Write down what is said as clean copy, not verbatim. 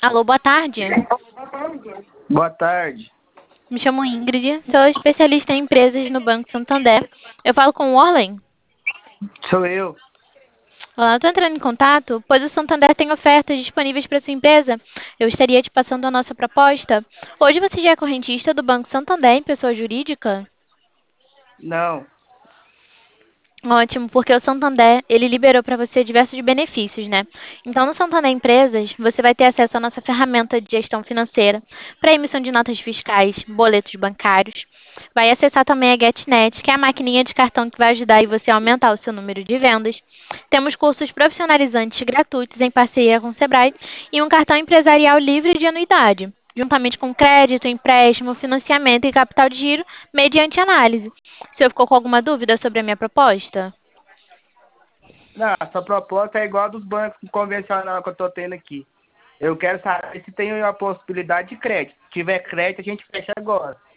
Alô, boa tarde. Boa tarde. Me chamo Ingrid, sou especialista em empresas no Banco Santander. Eu falo com o Orlen. Sou eu. Olá, estou entrando em contato, pois o Santander tem ofertas disponíveis para sua empresa. Eu estaria te passando a nossa proposta. Hoje você já é correntista do Banco Santander em pessoa jurídica? Não. Ótimo, porque o Santander, ele liberou para você diversos benefícios, né? Então, no Santander Empresas, você vai ter acesso à nossa ferramenta de gestão financeira para emissão de notas fiscais, boletos bancários. Vai acessar também a GetNet, que é a maquininha de cartão que vai ajudar aí você a aumentar o seu número de vendas. Temos cursos profissionalizantes gratuitos em parceria com o Sebrae e um cartão empresarial livre de anuidade, juntamente com crédito, empréstimo, financiamento e capital de giro, mediante análise. O senhor ficou com alguma dúvida sobre a minha proposta? Não, essa proposta é igual a dos bancos convencionais que eu tô tendo aqui. Eu quero saber se tem a possibilidade de crédito. Se tiver crédito, a gente fecha agora.